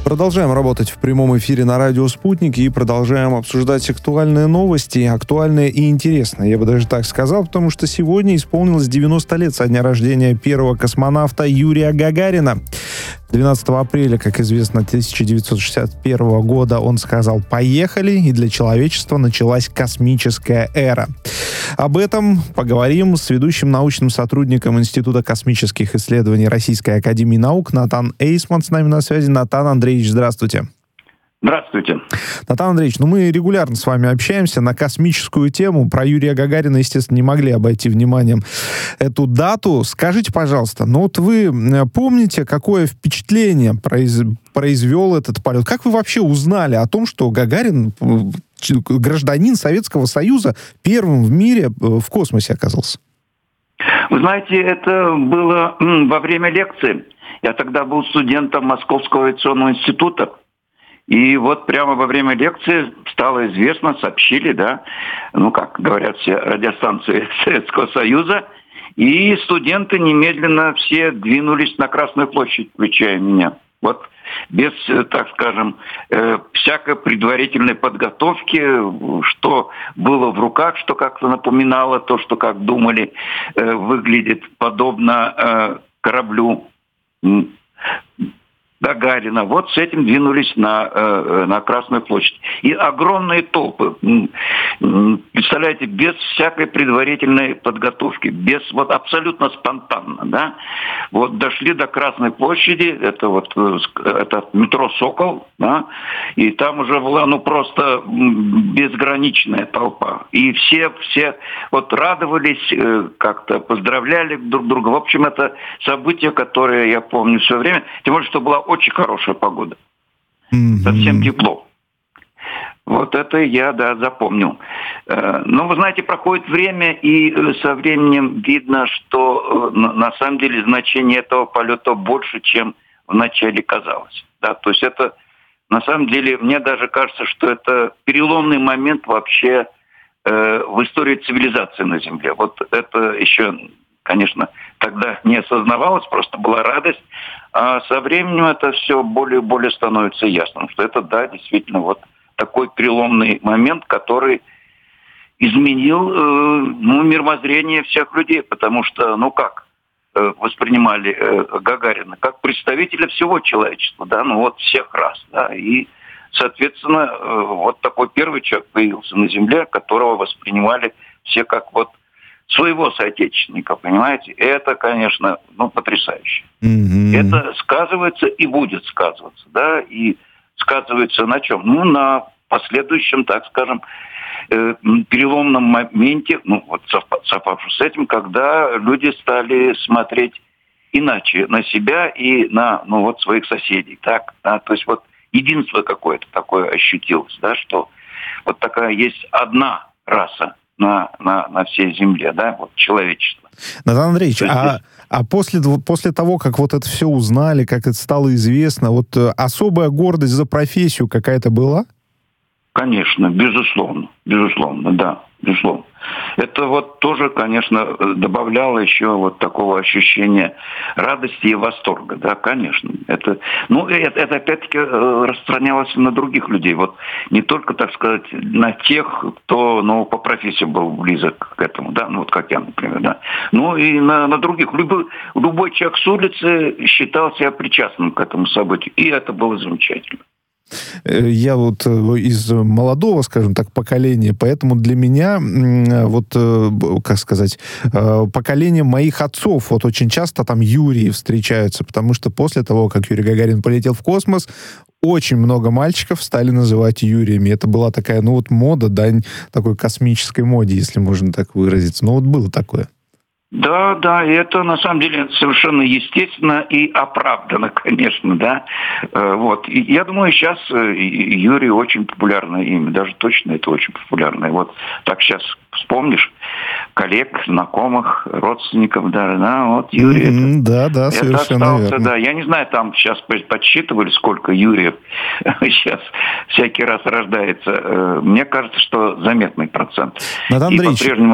Продолжаем работать в прямом эфире на радио «Спутник» и продолжаем обсуждать актуальные новости, актуальные и интересные, я бы даже так сказал, потому что сегодня исполнилось 90 лет со дня рождения первого космонавта Юрия Гагарина. 12 апреля, как известно, 1961 года он сказал «Поехали», и для человечества началась космическая эра. Об этом поговорим с ведущим научным сотрудником Института космических исследований Российской академии наук Натан Эйсман с нами на связи. Натан Андреевич, здравствуйте. Здравствуйте. Натан Андреевич, мы регулярно с вами общаемся на космическую тему. Про Юрия Гагарина, естественно, не могли обойти вниманием эту дату. Скажите, пожалуйста, вот вы помните, какое впечатление произвел этот полет? Как вы вообще узнали о том, что Гагарин, гражданин Советского Союза, первым в мире в космосе оказался? Вы знаете, это было во время лекции. Я тогда был студентом Московского авиационного института. И вот прямо во время лекции стало известно, сообщили, да, как говорят все радиостанции Советского Союза, и студенты немедленно все двинулись на Красную площадь, включая меня. Вот без, так скажем, всякой предварительной подготовки, что было в руках, что как-то напоминало то, что, как думали, выглядит подобно кораблю Гагарина. Вот с этим двинулись на Красную площадь. И огромные толпы. Представляете, без всякой предварительной подготовки, без абсолютно спонтанно, да. Вот дошли до Красной площади, это метро «Сокол», да, и там уже была просто безграничная толпа. И все радовались, как-то поздравляли друг друга. В общем, это событие, которое я помню все время, тем более, что была очень хорошая погода. Совсем тепло. Вот это я, запомнил. Но, вы знаете, проходит время, и со временем видно, что на самом деле значение этого полета больше, чем вначале казалось. Да? То есть это, на самом деле, мне даже кажется, что это переломный момент вообще в истории цивилизации на Земле. Вот это еще, конечно, тогда не осознавалось, просто была радость. А со временем это все более и более становится ясным, что это, да, действительно, такой переломный момент, который изменил мировоззрение всех людей, потому что, воспринимали Гагарина как представителя всего человечества, да, всех рас, да, и, соответственно, такой первый человек появился на Земле, которого воспринимали все как своего соотечественника, понимаете? Это, конечно, потрясающе. Mm-hmm. Это сказывается и будет сказываться, да, и сказывается на чем? На последующем, так скажем, переломном моменте, совпавшем с этим, когда люди стали смотреть иначе на себя и на, своих соседей, так, да, то есть единство какое-то такое ощутилось, да, что такая есть одна раса на всей Земле, да, человечество. Натан Андреевич, после того, как это все узнали, как это стало известно, особая гордость за профессию какая-то была? Конечно, безусловно, да, безусловно. Это тоже, конечно, добавляло еще такого ощущения радости и восторга, да, конечно. Это опять-таки распространялось на других людей. Не только, так сказать, на тех, кто, по профессии был близок к этому, да, как я, например, да. И на других. Любой человек с улицы считал себя причастным к этому событию, и это было замечательно. Я из молодого, скажем так, поколения, поэтому для меня, поколение моих отцов, очень часто там Юрии встречаются, потому что после того, как Юрий Гагарин полетел в космос, очень много мальчиков стали называть Юриями. Это была такая, мода, дань такой космической моде, если можно так выразиться. Было такое. Да, и это на самом деле совершенно естественно и оправданно, конечно, да. И я думаю, сейчас Юрий очень популярное имя, даже точно это очень популярное. Так сейчас вспомнишь коллег, знакомых, родственников даже, да, Юрий. Да, совершенно остался, верно. Да, я не знаю, там сейчас подсчитывали, сколько Юриев сейчас всякий раз рождается. Мне кажется, что заметный процент. Натан Андреевич, по-прежнему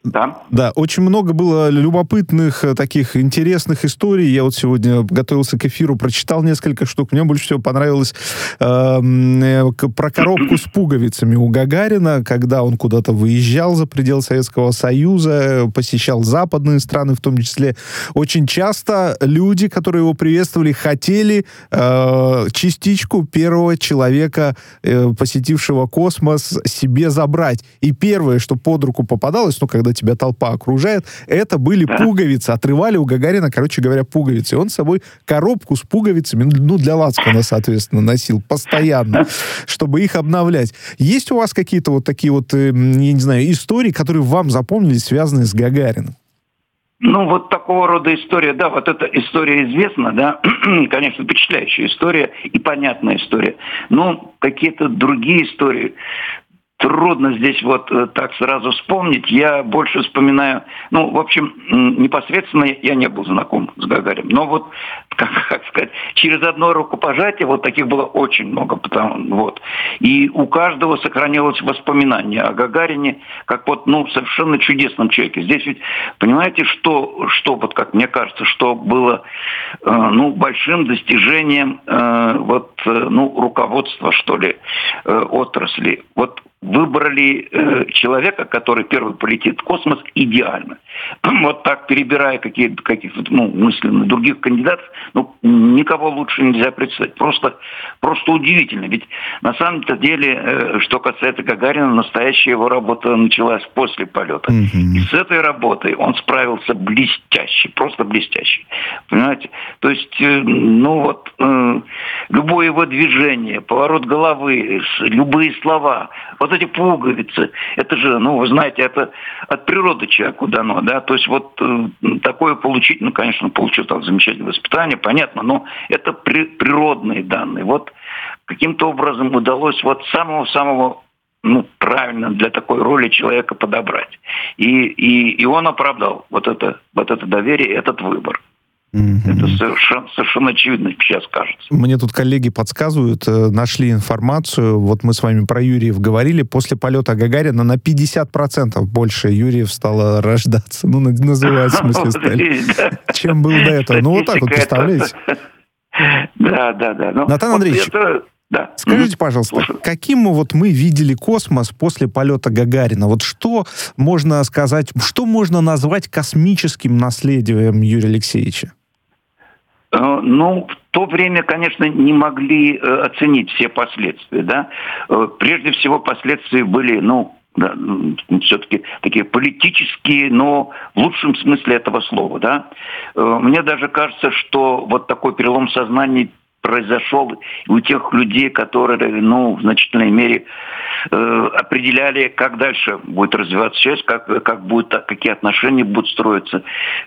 Да, очень много было любопытных, таких интересных историй. Я вот сегодня готовился к эфиру, прочитал несколько штук. Мне больше всего понравилось про коробку с пуговицами у Гагарина, когда он куда-то выезжал за пределы Советского Союза, посещал западные страны в том числе. Очень часто люди, которые его приветствовали, хотели частичку первого человека, посетившего космос, себе забрать. И первое, что под руку попадалось, когда тебя толпа окружает, это были пуговицы. Отрывали у Гагарина, короче говоря, пуговицы. И он с собой коробку с пуговицами, для лацкана, соответственно, носил постоянно, чтобы их обновлять. Есть у вас какие-то вот такие вот, я не знаю, истории, которые вам запомнились, связанные с Гагарином? Вот такого рода история, да, вот эта история известна, да, конечно, впечатляющая история и понятная история. Но какие-то другие истории трудно здесь вот так сразу вспомнить. Я больше вспоминаю, в общем, непосредственно я не был знаком с Гагарином, но вот, как сказать, через одно рукопожатие вот таких было очень много. И у каждого сохранилось воспоминание о Гагарине как совершенно чудесном человеке. Здесь ведь, понимаете, что вот как мне кажется, что было, большим достижением руководства, что ли, отрасли. Выбрали человека, который первый полетит в космос, идеально. Вот так, перебирая каких-то мысленно других кандидатов, никого лучше нельзя представить. Просто удивительно. Ведь на самом деле, что касается Гагарина, настоящая его работа началась после полета. И с этой работой он справился блестяще, просто блестяще. Понимаете? То есть, любое его движение, поворот головы, любые слова, вот эти пуговицы, это же, вы знаете, это от природы человеку дано, да, то есть такое получить, конечно, получил там замечательное воспитание, понятно, но это природные данные. Каким-то образом удалось самого-самого правильно для такой роли человека подобрать. И он оправдал вот это доверие, этот выбор. Это совершенно очевидно сейчас кажется. Мне тут коллеги подсказывают, нашли информацию, вот мы с вами про Юрьев говорили, после полета Гагарина на 50% больше Юрьев стало рождаться. Называть в смысле стали. Чем был до этого. Вот так вот, представляете? Да. Натан Андреевич, скажите, пожалуйста, каким мы видели космос после полета Гагарина? Что можно сказать, что можно назвать космическим наследием Юрия Алексеевича? В то время, конечно, не могли оценить все последствия, да. Прежде всего, последствия были, все-таки такие политические, но в лучшем смысле этого слова, да. Мне даже кажется, что вот такой перелом сознания произошел у тех людей, которые, в значительной мере определяли, как дальше будет развиваться связь, какие отношения будут строиться.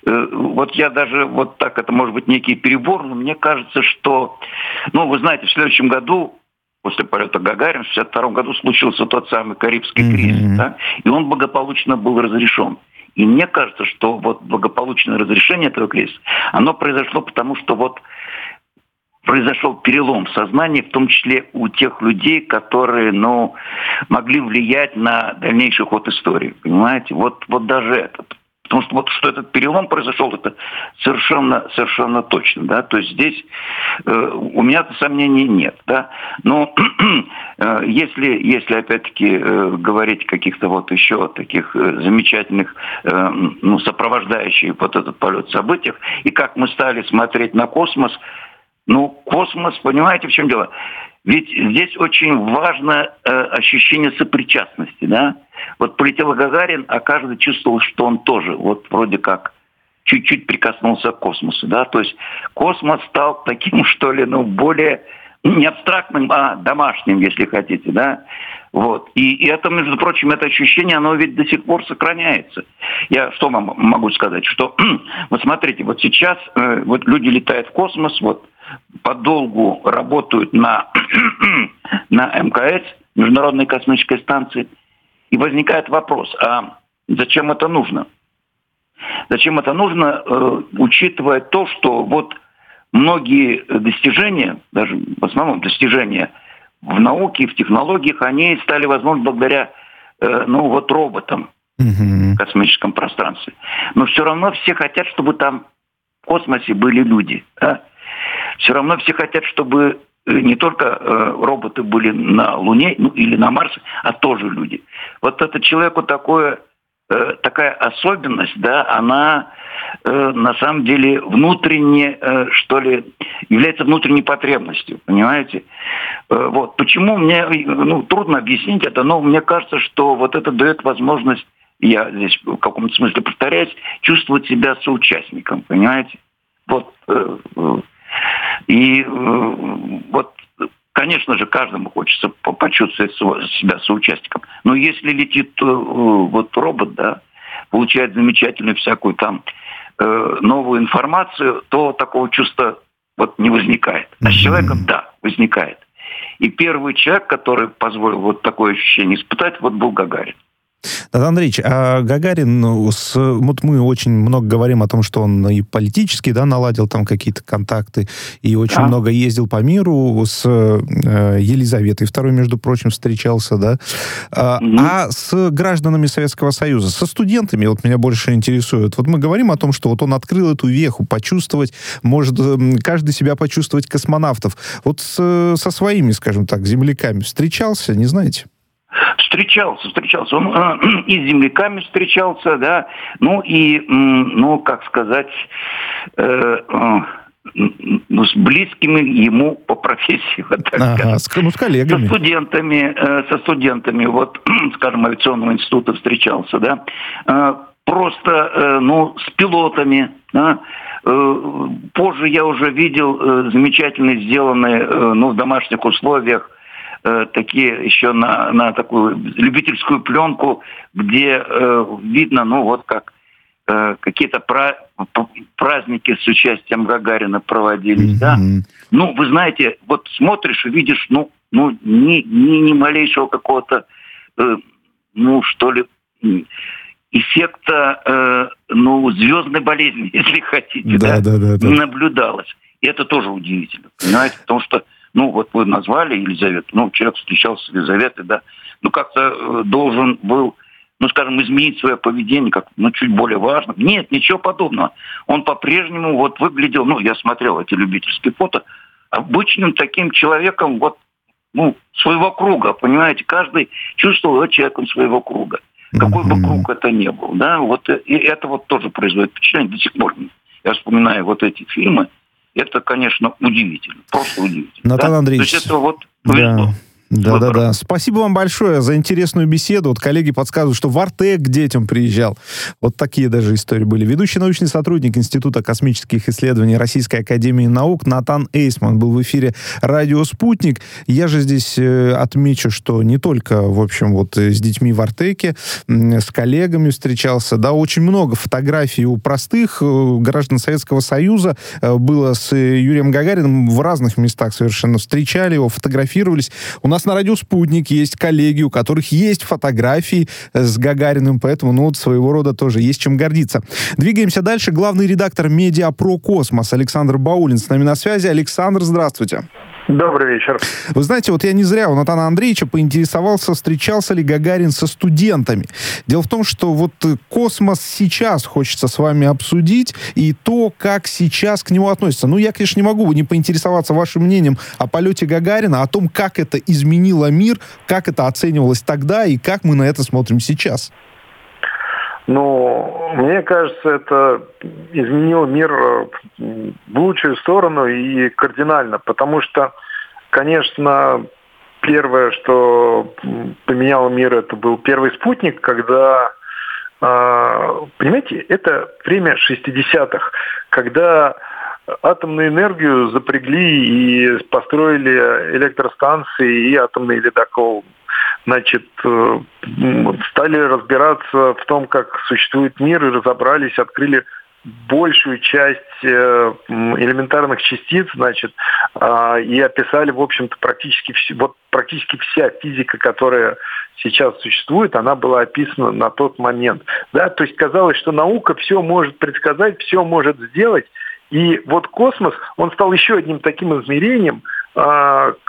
Я даже так, это может быть некий перебор, но мне кажется, что, вы знаете, в следующем году, после полета Гагарина, в 1962 году случился тот самый Карибский кризис, да, и он благополучно был разрешен. И мне кажется, что благополучное разрешение этого кризиса, оно произошло потому, что произошел перелом сознания, в том числе у тех людей, которые, могли влиять на дальнейший ход истории. Понимаете? Даже это. Потому что что этот перелом произошел, это совершенно точно. Да? То есть здесь у меня сомнений нет. Да? Но если опять-таки говорить о каких-то еще таких замечательных, сопровождающих этот полет событиях, и как мы стали смотреть на космос, космос, понимаете, в чем дело? Ведь здесь очень важно ощущение сопричастности, да? Полетел Гагарин, а каждый чувствовал, что он тоже вроде как чуть-чуть прикоснулся к космосу, да? То есть космос стал таким, что ли, более не абстрактным, а домашним, если хотите, да? И это, между прочим, это ощущение, оно ведь до сих пор сохраняется. Я что вам могу сказать? Что, смотрите, сейчас люди летают в космос, подолгу работают на МКС, Международной космической станции, и возникает вопрос, а зачем это нужно? Зачем это нужно, учитывая то, что многие достижения, даже в основном достижения в науке, в технологиях, они стали возможны благодаря роботам. в космическом пространстве. Но все равно все хотят, чтобы там в космосе были люди. Да? Все равно все хотят, чтобы не только роботы были на Луне или на Марсе, а тоже люди. Вот это человеку такая особенность, да, она на самом деле внутренне, что ли, является внутренней потребностью, понимаете? Вот. Почему мне трудно объяснить это, но мне кажется, что вот это дает возможность, я здесь в каком-то смысле повторяюсь, чувствовать себя соучастником, понимаете? Вот. И вот, конечно же, каждому хочется почувствовать себя соучастником. Но если летит вот робот, да, получает замечательную всякую там новую информацию, то такого чувства вот не возникает. А с человеком, да, возникает. И первый человек, который позволил вот такое ощущение испытать, вот был Гагарин. Натан Андреевич, а Гагарин, вот мы очень много говорим о том, что он и политически, да, наладил там какие-то контакты, и очень много ездил по миру, с Елизаветой II, между прочим, встречался, да. А с гражданами Советского Союза, со студентами, вот меня больше интересует. Вот мы говорим о том, что вот он открыл эту веху, почувствовать, может каждый себя почувствовать космонавтов. Вот со своими, скажем так, земляками встречался, не знаете? Встречался. Он и с земляками встречался, да, как сказать, с близкими ему по профессии, вот так скажем. С коллегами. Со студентами, вот, скажем, авиационного института встречался, да, просто, с пилотами, да. Позже я уже видел замечательно сделанные, в домашних условиях, такие еще на такую любительскую пленку, где видно, как какие-то праздники с участием Гагарина проводились, да. Вы знаете, вот смотришь и видишь, ни малейшего какого-то, что ли, эффекта, звездной болезни, если хотите, да, не наблюдалось. И это тоже удивительно, понимаете, потому что вот вы назвали Елизавету, человек встречался с Елизаветой, да, как-то должен был, изменить свое поведение, как, чуть более важно. Нет, ничего подобного. Он по-прежнему выглядел, я смотрел эти любительские фото, обычным таким человеком, своего круга, понимаете, каждый чувствовал его человеком своего круга. Какой бы круг это ни был, да, и это тоже производит впечатление до сих пор. Я вспоминаю эти фильмы. Это, конечно, удивительно. Просто удивительно. Натан Андреевич. То есть это повезло. Да. Спасибо вам большое за интересную беседу. Вот коллеги подсказывают, что в Артек к детям приезжал. Вот такие даже истории были. Ведущий научный сотрудник Института космических исследований Российской академии наук Натан Эйсман был в эфире «Радио Спутник». Я же здесь отмечу, что не только, в общем, с детьми в Артеке, с коллегами встречался, да, очень много фотографий у простых граждан Советского Союза было с Юрием Гагариным в разных местах совершенно. Встречали его, фотографировались. У нас на радио «Спутник» есть коллеги, у которых есть фотографии с Гагариным, поэтому, своего рода тоже есть чем гордиться. Двигаемся дальше. Главный редактор «Медиа Про Космос» Александр Баулин с нами на связи. Александр, здравствуйте. Добрый вечер. Вы знаете, я не зря у Натана Андреевича поинтересовался, встречался ли Гагарин со студентами. Дело в том, что космос сейчас хочется с вами обсудить, и то, как сейчас к нему относятся. Я, конечно, не могу не поинтересоваться вашим мнением о полете Гагарина, о том, как это изменило мир, как это оценивалось тогда, и как мы на это смотрим сейчас. Мне кажется, это изменило мир в лучшую сторону и кардинально, потому что, конечно, первое, что поменяло мир, это был первый спутник, когда, понимаете, это время 60-х, когда атомную энергию запрягли и построили электростанции и атомный ледокол. Стали разбираться в том, как существует мир, и разобрались, открыли большую часть элементарных частиц, и описали, в общем-то, практически вся физика, которая сейчас существует, она была описана на тот момент. Да? То есть казалось, что наука все может предсказать, все может сделать, и космос, он стал еще одним таким измерением,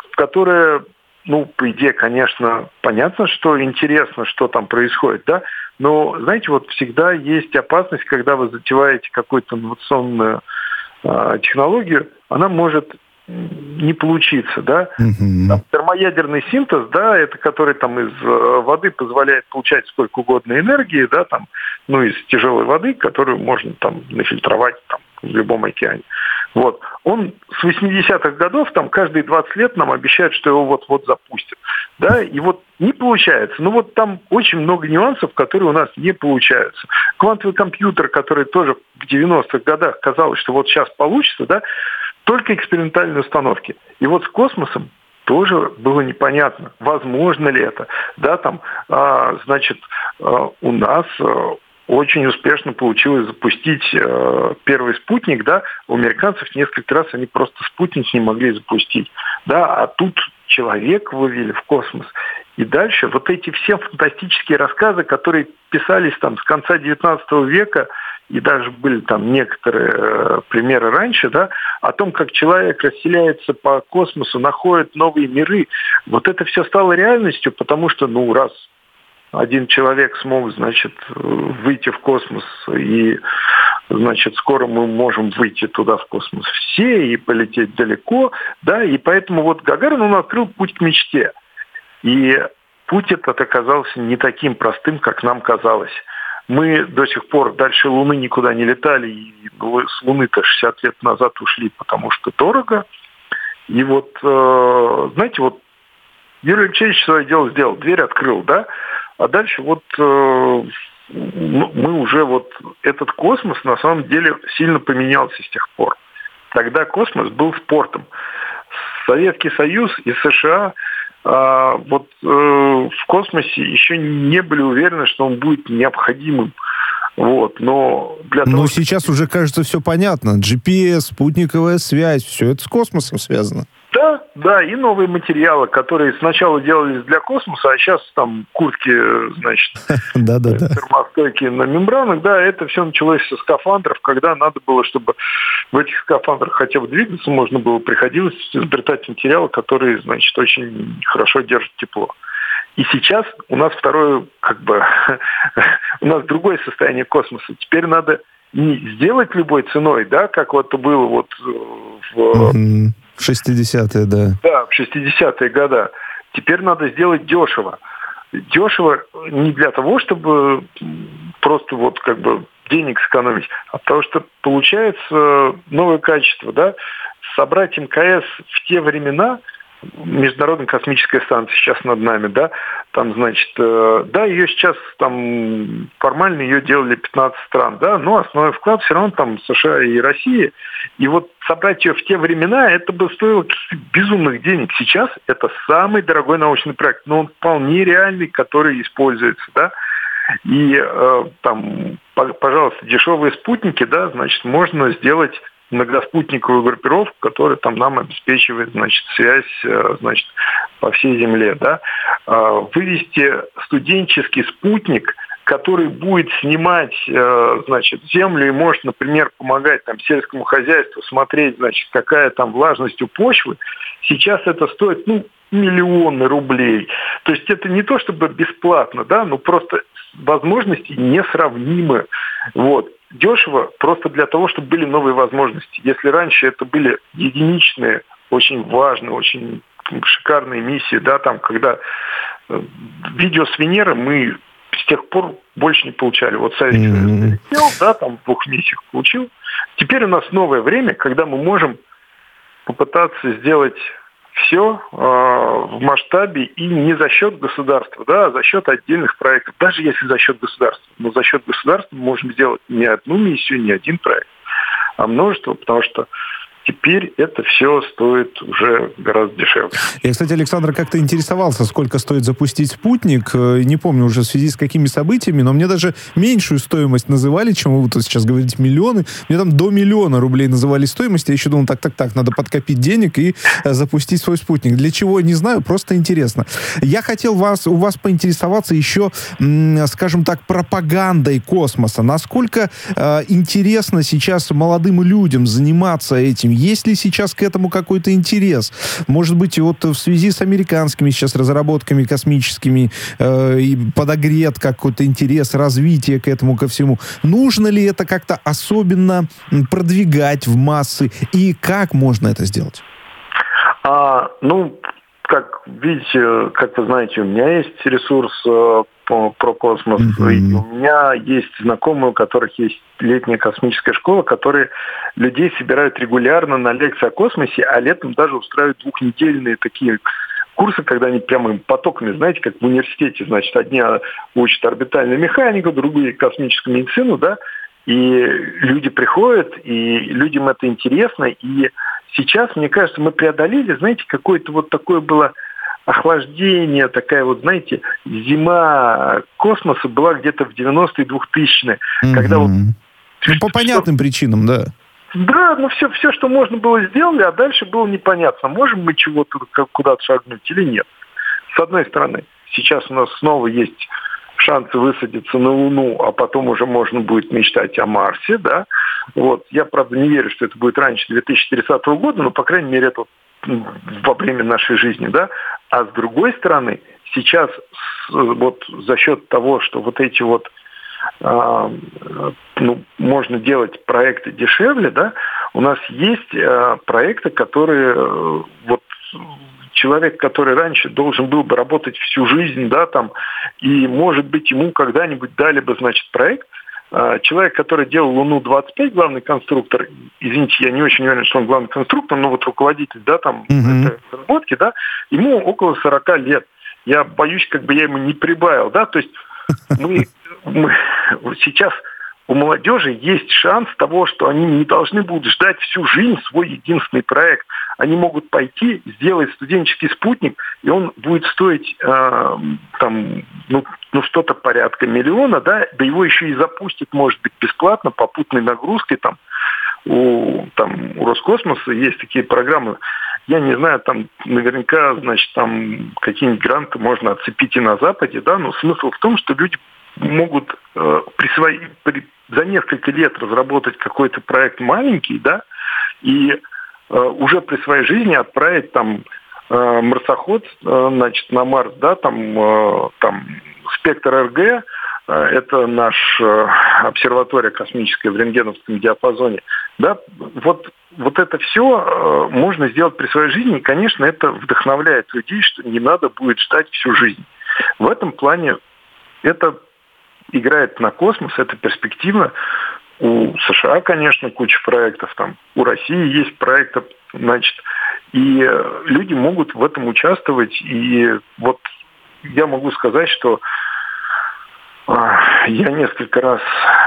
которое... по идее, конечно, понятно, что интересно, что там происходит, да, Но, знаете, вот всегда есть опасность, когда вы затеваете какую-то инновационную технологию, она может не получиться, да. Там, термоядерный синтез, да, это который там из воды позволяет получать сколько угодно энергии, да, там, ну, из тяжелой воды, которую можно там нафильтровать там в любом океане. Вот. Он с 80-х годов, там, каждые 20 лет нам обещают, что его вот-вот запустят. Да, и вот не получается. Ну, вот там очень много нюансов, которые у нас не получаются. Квантовый компьютер, который тоже в 90-х годах казалось, что вот сейчас получится, да, только экспериментальные установки. И вот с космосом тоже было непонятно, возможно ли это. Да, там, значит, у нас очень успешно получилось запустить первый спутник, да, у американцев несколько раз они просто спутник не могли запустить, да, а тут человек вывели в космос. И дальше вот эти все фантастические рассказы, которые писались там с конца XIX века, и даже были там некоторые примеры раньше, да, о том, как человек расселяется по космосу, находит новые миры, вот это все стало реальностью, потому что, ну, раз один человек смог, значит, выйти в космос, и, значит, скоро мы можем выйти туда в космос все и полететь далеко, да, и поэтому вот Гагарин, он открыл путь к мечте. И путь этот оказался не таким простым, как нам казалось. Мы до сих пор дальше Луны никуда не летали, и с Луны-то 60 лет назад ушли, потому что дорого. И вот, знаете, вот Юрий Алексеевич свое дело сделал, дверь открыл, да, а дальше вот мы уже вот этот космос на самом деле сильно поменялся с тех пор. Тогда космос был спортом. Советский Союз и США в космосе еще не были уверены, что он будет необходимым. Вот, но для того, сейчас уже, кажется, все понятно. GPS, спутниковая связь, все это с космосом связано. Да, и новые материалы, которые сначала делались для космоса, а сейчас там куртки, значит, термостойкие на мембранах, да, это все началось со скафандров, когда надо было, чтобы в этих скафандрах хотя бы двигаться можно было, приходилось изобретать материалы, которые, значит, очень хорошо держат тепло. И сейчас у нас у нас другое состояние космоса. Теперь надо не сделать любой ценой, да, как вот это было вот в 60-е, да. Да, в 60-е годы. Теперь надо сделать дешево. Дешево не для того, чтобы просто вот как бы денег сэкономить, а потому что получается новое качество, да. Собрать МКС в те времена, Международная космическая станция сейчас над нами, да, там, значит, да, ее сейчас там формально ее делали 15 стран, да, но основной вклад все равно там США и Россия. И вот собрать ее в те времена, это бы стоило каких-то безумных денег. Сейчас это самый дорогой научный проект, но он вполне реальный, который используется, да. И там, пожалуйста, дешевые спутники, да, значит, можно сделать многоспутниковую группировку, которая там нам обеспечивает, значит, связь, значит, по всей Земле, да. Вывести студенческий спутник, который будет снимать, значит, Землю и может, например, помогать там сельскому хозяйству смотреть, значит, какая там влажность у почвы. Сейчас это стоит, миллионы рублей. То есть это не то чтобы бесплатно, да, но просто возможности несравнимы. Вот. Дешево просто для того, чтобы были новые возможности. Если раньше это были единичные, очень важные, очень шикарные миссии, да, там, когда видео с Венеры мы с тех пор больше не получали. Вот Советский Союз летел, да, там в 2 миссиях получил. Теперь у нас новое время, когда мы можем попытаться сделать все в масштабе и не за счет государства, да, а за счет отдельных проектов. Даже если за счет государства. Но за счет государства мы можем сделать не одну миссию, не один проект, а множество, потому что теперь это все стоит уже гораздо дешевле. Я, кстати, Александр, как-то интересовался, сколько стоит запустить спутник. Не помню уже в связи с какими событиями, но мне даже меньшую стоимость называли, чем вы тут сейчас говорите, миллионы. Мне там до 1 000 000 рублей называли стоимость. Я еще думал, так, надо подкопить денег и запустить свой спутник. Для чего, не знаю, просто интересно. Я хотел у вас поинтересоваться еще, скажем так, пропагандой космоса. Насколько интересно сейчас молодым людям заниматься этим? Есть ли сейчас к этому какой-то интерес? Может быть, вот в связи с американскими сейчас разработками космическими и подогрет какой-то интерес, развитие к этому, ко всему. Нужно ли это как-то особенно продвигать в массы? И как можно это сделать? Как видите, как вы знаете, у меня есть ресурс про космос, и у меня есть знакомые, у которых есть летняя космическая школа, которые людей собирают регулярно на лекции о космосе, а летом даже устраивают двухнедельные такие курсы, когда они прямо потоками, знаете, как в университете, значит, одни учат орбитальную механику, другие космическую медицину, да, и люди приходят, и людям это интересно, и сейчас, мне кажется, мы преодолели, знаете, какое-то вот такое было охлаждение, такая вот, знаете, зима космоса была где-то в 90-е, 2000-е, когда вот... по понятным причинам, да. Да, все, что можно было, сделали, а дальше было непонятно, можем мы чего-то куда-то шагнуть или нет. С одной стороны, сейчас у нас снова есть шансы высадиться на Луну, а потом уже можно будет мечтать о Марсе, да. Вот. Я, правда, не верю, что это будет раньше 2030 года, но, по крайней мере, это во время нашей жизни, да. А с другой стороны, сейчас вот за счет того, что вот эти вот можно делать проекты дешевле, да, у нас есть проекты, которые вот человек, который раньше должен был бы работать всю жизнь, да, там, и, может быть, ему когда-нибудь дали бы, значит, проект. Человек, который делал Луну-25, главный конструктор, извините, я не очень уверен, что он главный конструктор, но вот руководитель, да, там, этой разработки, да, ему около 40 лет. Я боюсь, как бы я ему не прибавил, да, то есть мы сейчас у молодежи есть шанс того, что они не должны будут ждать всю жизнь свой единственный проект. Они могут пойти, сделать студенческий спутник, и он будет стоить что-то порядка миллиона, да его еще и запустят, может быть, бесплатно, попутной нагрузкой. У Роскосмоса есть такие программы. Я не знаю, там наверняка, значит, там какие-нибудь гранты можно отцепить и на Западе, да, но смысл в том, что люди могут за несколько лет разработать какой-то проект маленький, да, и уже при своей жизни отправить там марсоход, значит, на Марс, да, там спектр РГ, это наша обсерватория космическая в рентгеновском диапазоне, да, вот это все можно сделать при своей жизни, и, конечно, это вдохновляет людей, что не надо будет ждать всю жизнь. В этом плане это играет на космос, это перспективно. У США, конечно, куча проектов, там, у России есть проекты, значит, и люди могут в этом участвовать. И вот я могу сказать, что я несколько раз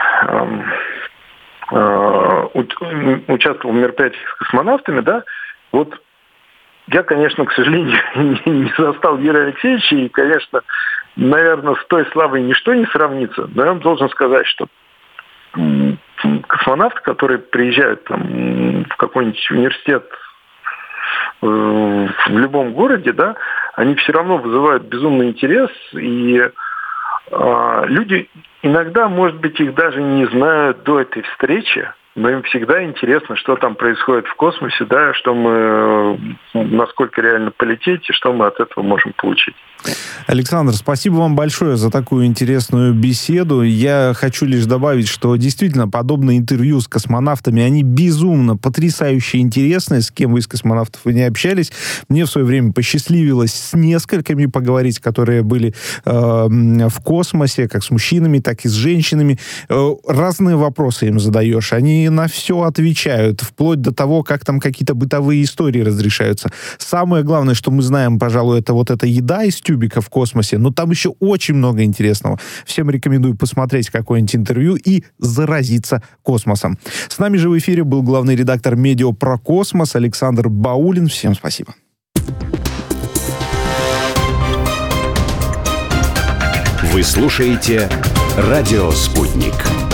участвовал в мероприятиях с космонавтами, да, вот я, конечно, к сожалению, не застал Юрия Алексеевича, и, конечно, наверное, с той славой ничто не сравнится, но я вам должен сказать, что космонавты, которые приезжают там, в какой-нибудь университет в любом городе, да, они все равно вызывают безумный интерес, и люди иногда, может быть, их даже не знают до этой встречи, но им всегда интересно, что там происходит в космосе, да, что мы, насколько реально полететь, и что мы от этого можем получить. Александр, спасибо вам большое за такую интересную беседу. Я хочу лишь добавить, что действительно подобные интервью с космонавтами, они безумно потрясающе интересные. С кем вы из космонавтов вы не общались. Мне в свое время посчастливилось с несколькими поговорить, которые были в космосе, как с мужчинами, так и с женщинами. Разные вопросы им задаешь. Они на все отвечают, вплоть до того, как там какие-то бытовые истории разрешаются. Самое главное, что мы знаем, пожалуй, это вот эта еда из тюбика в космосе, но там еще очень много интересного. Всем рекомендую посмотреть какое-нибудь интервью и заразиться космосом. С нами же в эфире был главный редактор «Медиа про космос» Александр Баулин. Всем спасибо. Вы слушаете «Радио Спутник».